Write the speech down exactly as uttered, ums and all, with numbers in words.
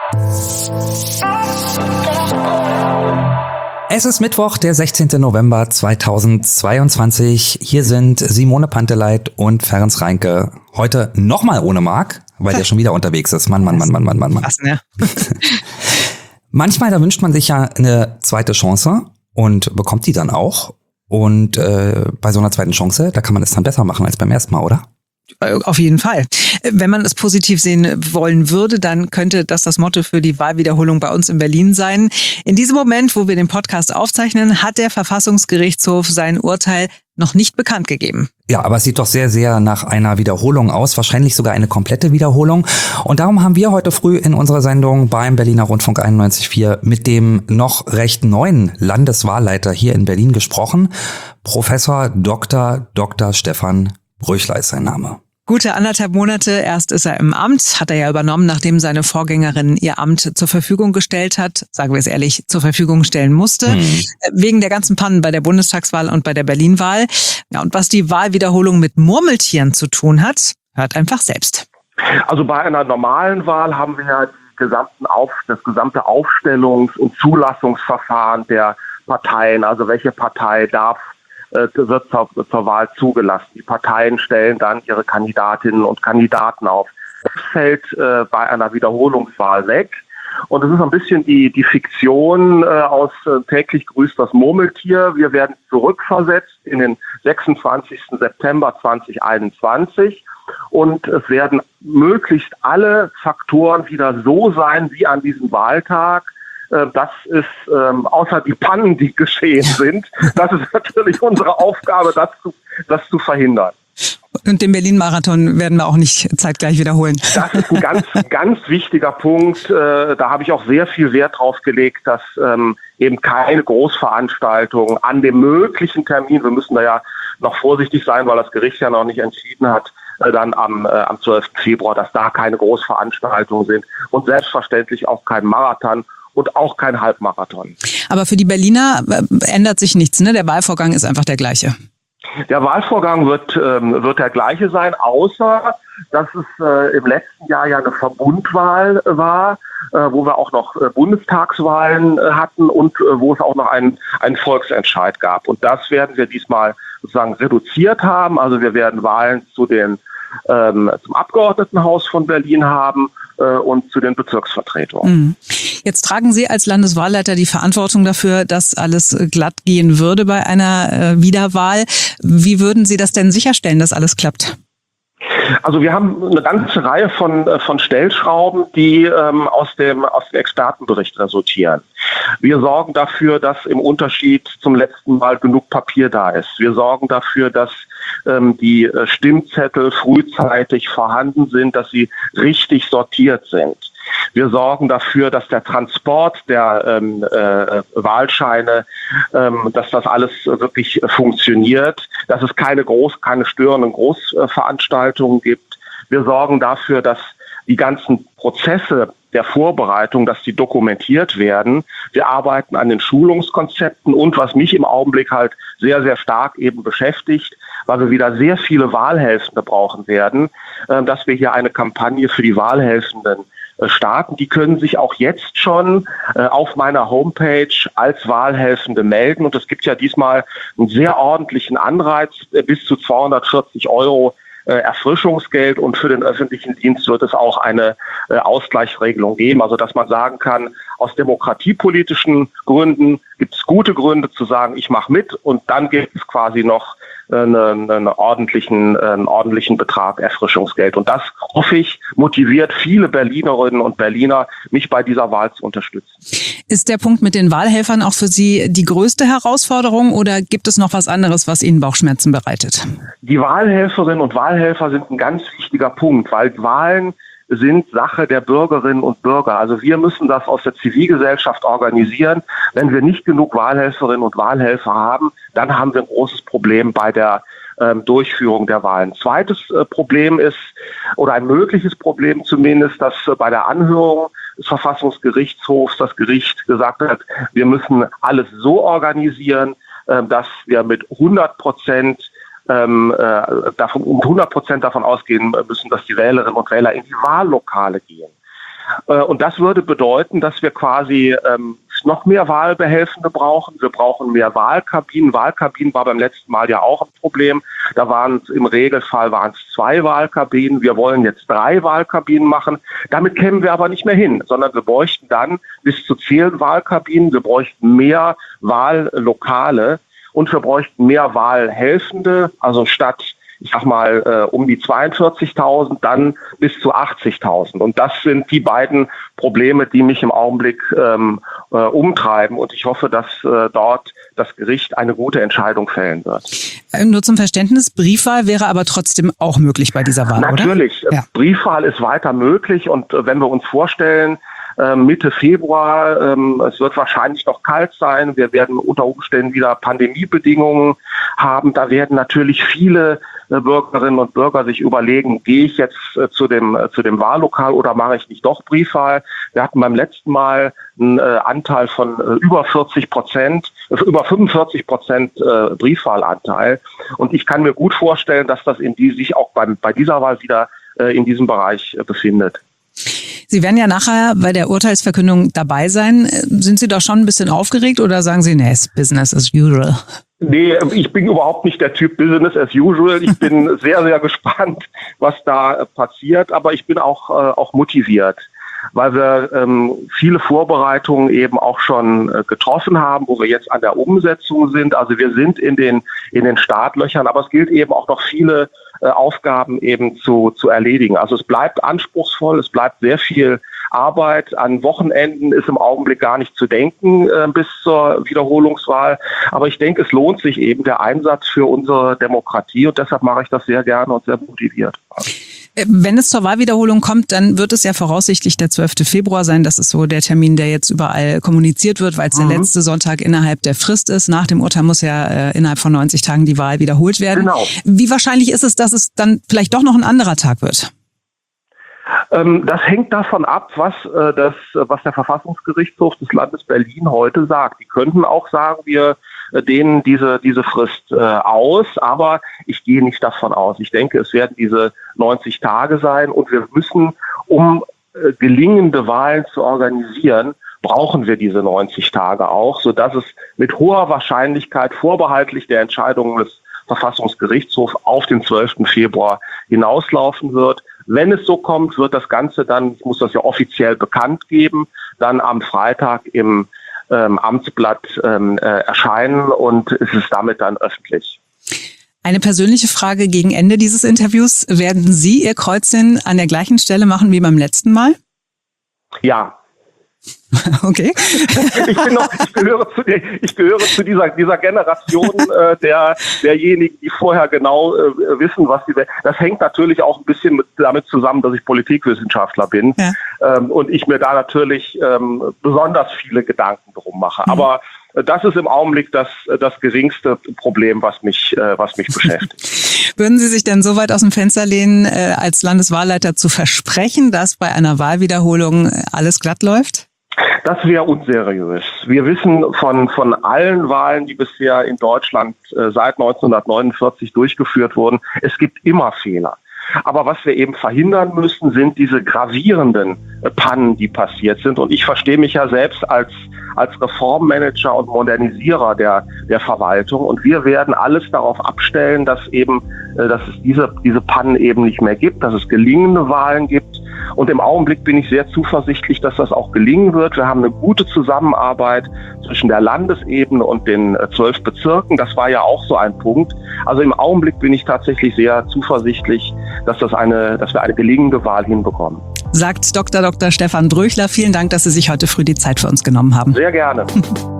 Es ist Mittwoch, der sechzehnten November zweitausendzweiundzwanzig. Hier sind Simone Panteleit und Ferenc Reinke. Heute nochmal ohne Marc, weil der schon wieder unterwegs ist. Mann, Mann, Mann, Mann, Mann, Mann, Mann. Was, ne? Manchmal, da wünscht man sich ja eine zweite Chance und bekommt die dann auch. Und äh, bei so einer zweiten Chance, da kann man es dann besser machen als beim ersten Mal, oder? Auf jeden Fall. Wenn man es positiv sehen wollen würde, dann könnte das das Motto für die Wahlwiederholung bei uns in Berlin sein. In diesem Moment, wo wir den Podcast aufzeichnen, hat der Verfassungsgerichtshof sein Urteil noch nicht bekannt gegeben. Ja, aber es sieht doch sehr, sehr nach einer Wiederholung aus, wahrscheinlich sogar eine komplette Wiederholung. Und darum haben wir heute früh in unserer Sendung beim Berliner Rundfunk einundneunzig Komma vier mit dem noch recht neuen Landeswahlleiter hier in Berlin gesprochen. Professor Doktor Doktor Stefan Bröchler ist sein Name. Gute anderthalb Monate, erst ist er im Amt, hat er ja übernommen, nachdem seine Vorgängerin ihr Amt zur Verfügung gestellt hat, sagen wir es ehrlich, zur Verfügung stellen musste, hm. wegen der ganzen Pannen bei der Bundestagswahl und bei der Berlin-Wahl. Ja, und was die Wahlwiederholung mit Murmeltieren zu tun hat, hört einfach selbst. Also bei einer normalen Wahl haben wir ja die gesamten Auf, das gesamte Aufstellungs- und Zulassungsverfahren der Parteien, also welche Partei darf wird zur, zur Wahl zugelassen. Die Parteien stellen dann ihre Kandidatinnen und Kandidaten auf. Das fällt äh, bei einer Wiederholungswahl weg. Und es ist ein bisschen die, die Fiktion äh, aus äh, täglich grüßt das Murmeltier. Wir werden zurückversetzt in den sechsundzwanzigsten September zweitausendeinundzwanzig. Und es werden möglichst alle Faktoren wieder so sein wie an diesem Wahltag. Das ist, ähm, außer die Pannen, die geschehen sind, das ist natürlich unsere Aufgabe, das zu, das zu verhindern. Und den Berlin-Marathon werden wir auch nicht zeitgleich wiederholen. Das ist ein ganz, ganz wichtiger Punkt. Äh, da habe ich auch sehr viel Wert drauf gelegt, dass ähm, eben keine Großveranstaltung an dem möglichen Termin, wir müssen da ja noch vorsichtig sein, weil das Gericht ja noch nicht entschieden hat, äh, dann am, äh, am zwölften Februar, dass da keine Großveranstaltungen sind und selbstverständlich auch kein Marathon und auch kein Halbmarathon. Aber für die Berliner ändert sich nichts, ne? Der Wahlvorgang ist einfach der gleiche. Der Wahlvorgang wird, ähm, wird der gleiche sein, außer dass es äh, im letzten Jahr ja eine Verbundwahl war, äh, wo wir auch noch äh, Bundestagswahlen äh, hatten und äh, wo es auch noch einen, einen Volksentscheid gab. Und das werden wir diesmal sozusagen reduziert haben. Also wir werden Wahlen zu den, ähm, zum Abgeordnetenhaus von Berlin haben äh, und zu den Bezirksvertretungen. Mhm. Jetzt tragen Sie als Landeswahlleiter die Verantwortung dafür, dass alles glatt gehen würde bei einer äh, Wiederwahl. Wie würden Sie das denn sicherstellen, dass alles klappt? Also wir haben eine ganze Reihe von, von Stellschrauben, die ähm, aus dem, aus dem Expertenbericht resultieren. Wir sorgen dafür, dass im Unterschied zum letzten Mal genug Papier da ist. Wir sorgen dafür, dass ähm, die äh, Stimmzettel frühzeitig vorhanden sind, dass sie richtig sortiert sind. Wir sorgen dafür, dass der Transport der ähm, äh, Wahlscheine, ähm, dass das alles wirklich funktioniert, dass es keine groß, keine störenden Großveranstaltungen gibt. Wir sorgen dafür, dass die ganzen Prozesse der Vorbereitung, dass die dokumentiert werden. Wir arbeiten an den Schulungskonzepten und was mich im Augenblick halt sehr, sehr stark eben beschäftigt, weil wir wieder sehr viele Wahlhelfende brauchen werden, äh, dass wir hier eine Kampagne für die Wahlhelfenden starten. Die können sich auch jetzt schon äh, auf meiner Homepage als Wahlhelfende melden. Und es gibt ja diesmal einen sehr ordentlichen Anreiz, äh, bis zu zweihundertvierzig Euro äh, Erfrischungsgeld. Und für den öffentlichen Dienst wird es auch eine äh, Ausgleichsregelung geben. Also dass man sagen kann, aus demokratiepolitischen Gründen gibt es gute Gründe zu sagen, ich mache mit. Und dann gibt es quasi noch Einen, einen, ordentlichen, einen ordentlichen Betrag Erfrischungsgeld. Und das, hoffe ich, motiviert viele Berlinerinnen und Berliner, mich bei dieser Wahl zu unterstützen. Ist der Punkt mit den Wahlhelfern auch für Sie die größte Herausforderung oder gibt es noch was anderes, was Ihnen Bauchschmerzen bereitet? Die Wahlhelferinnen und Wahlhelfer sind ein ganz wichtiger Punkt, weil Wahlen sind Sache der Bürgerinnen und Bürger. Also wir müssen das aus der Zivilgesellschaft organisieren. Wenn wir nicht genug Wahlhelferinnen und Wahlhelfer haben, dann haben wir ein großes Problem bei der ähm, Durchführung der Wahlen. Zweites äh, Problem ist, oder ein mögliches Problem zumindest, dass äh, bei der Anhörung des Verfassungsgerichtshofs das Gericht gesagt hat, wir müssen alles so organisieren, äh, dass wir mit hundert Prozent Ähm, äh, davon, um hundert Prozent davon ausgehen müssen, dass die Wählerinnen und Wähler in die Wahllokale gehen. Und das würde bedeuten, dass wir quasi ähm, noch mehr Wahlbehelfende brauchen. Wir brauchen mehr Wahlkabinen. Wahlkabinen war beim letzten Mal ja auch ein Problem. Da waren es im Regelfall waren es zwei Wahlkabinen. Wir wollen jetzt drei Wahlkabinen machen. Damit kämen wir aber nicht mehr hin, sondern wir bräuchten dann bis zu zehn Wahlkabinen. Wir bräuchten mehr Wahllokale und wir bräuchten mehr Wahlhelfende. Also statt ich sag mal, äh, um die zweiundvierzigtausend, dann bis zu achtzigtausend. Und das sind die beiden Probleme, die mich im Augenblick ähm, äh, umtreiben. Und ich hoffe, dass äh, dort das Gericht eine gute Entscheidung fällen wird. Nur zum Verständnis, Briefwahl wäre aber trotzdem auch möglich bei dieser Wahl, Natürlich, oder? Ja. Briefwahl ist weiter möglich. Und äh, wenn wir uns vorstellen, Mitte Februar, ähm, es wird wahrscheinlich noch kalt sein. Wir werden unter Umständen wieder Pandemiebedingungen haben. Da werden natürlich viele äh, Bürgerinnen und Bürger sich überlegen, gehe ich jetzt äh, zu dem äh, zu dem Wahllokal oder mache ich nicht doch Briefwahl? Wir hatten beim letzten Mal einen äh, Anteil von äh, über vierzig Prozent, äh, über fünfundvierzig Prozent äh, Briefwahlanteil. Und ich kann mir gut vorstellen, dass das in die sich auch beim, bei dieser Wahl wieder äh, in diesem Bereich äh, befindet. Sie werden ja nachher bei der Urteilsverkündung dabei sein. Sind Sie doch schon ein bisschen aufgeregt oder sagen Sie, nee, it's business as usual? Nee, ich bin überhaupt nicht der Typ Business as usual. Ich bin sehr, sehr gespannt, was da passiert. Aber ich bin auch, äh, auch motiviert, weil wir ähm, viele Vorbereitungen eben auch schon äh, getroffen haben, wo wir jetzt an der Umsetzung sind. Also wir sind in den, in den Startlöchern, aber es gilt eben auch noch viele äh, Aufgaben eben zu, zu erledigen. Also es bleibt anspruchsvoll, es bleibt sehr viel Arbeit. An Wochenenden ist im Augenblick gar nicht zu denken äh, bis zur Wiederholungswahl. Aber ich denke, es lohnt sich eben der Einsatz für unsere Demokratie und deshalb mache ich das sehr gerne und sehr motiviert. Wenn es zur Wahlwiederholung kommt, dann wird es ja voraussichtlich der zwölfte Februar sein. Das ist so der Termin, der jetzt überall kommuniziert wird, weil es mhm. der letzte Sonntag innerhalb der Frist ist. Nach dem Urteil muss ja äh, innerhalb von neunzig Tagen die Wahl wiederholt werden. Genau. Wie wahrscheinlich ist es, dass es dann vielleicht doch noch ein anderer Tag wird? Ähm, das hängt davon ab, was, äh, das, was der Verfassungsgerichtshof des Landes Berlin heute sagt. Die könnten auch sagen, wir äh, dehnen diese, diese Frist äh, aus, aber ich gehe nicht davon aus. Ich denke, es werden diese neunzig Tage sein und wir müssen, um äh, gelingende Wahlen zu organisieren, brauchen wir diese neunzig Tage auch, sodass es mit hoher Wahrscheinlichkeit vorbehaltlich der Entscheidung des Verfassungsgerichtshofs auf den zwölften Februar hinauslaufen wird. Wenn es so kommt, wird das Ganze dann, ich muss das ja offiziell bekannt geben, dann am Freitag im ähm, Amtsblatt ähm, äh, erscheinen und es ist damit dann öffentlich. Eine persönliche Frage gegen Ende dieses Interviews. Werden Sie Ihr Kreuzchen an der gleichen Stelle machen wie beim letzten Mal? Ja. Okay. Ich, bin noch, ich gehöre zu, der, ich gehöre zu dieser, dieser Generation äh, der, derjenigen, die vorher genau äh, wissen, was sie. Das hängt natürlich auch ein bisschen mit, damit zusammen, dass ich Politikwissenschaftler bin ja. ähm, und ich mir da natürlich ähm, besonders viele Gedanken drum mache. Mhm. Aber äh, das ist im Augenblick das, das geringste Problem, was mich, äh, was mich beschäftigt. Würden Sie sich denn so weit aus dem Fenster lehnen, äh, als Landeswahlleiter zu versprechen, dass bei einer Wahlwiederholung alles glatt läuft? Das wäre unseriös. Wir wissen von, von allen Wahlen, die bisher in Deutschland äh, seit neunzehnhundertneunundvierzig durchgeführt wurden, es gibt immer Fehler. Aber was wir eben verhindern müssen, sind diese gravierenden äh, Pannen, die passiert sind. Und ich verstehe mich ja selbst als, als Reformmanager und Modernisierer der, der Verwaltung. Und wir werden alles darauf abstellen, dass eben, äh, dass es diese, diese Pannen eben nicht mehr gibt, dass es gelingende Wahlen gibt. Und im Augenblick bin ich sehr zuversichtlich, dass das auch gelingen wird. Wir haben eine gute Zusammenarbeit zwischen der Landesebene und den zwölf Bezirken. Das war ja auch so ein Punkt. Also im Augenblick bin ich tatsächlich sehr zuversichtlich, dass das eine, dass wir eine gelingende Wahl hinbekommen. Sagt Doktor Doktor Stefan Bröchler. Vielen Dank, dass Sie sich heute früh die Zeit für uns genommen haben. Sehr gerne.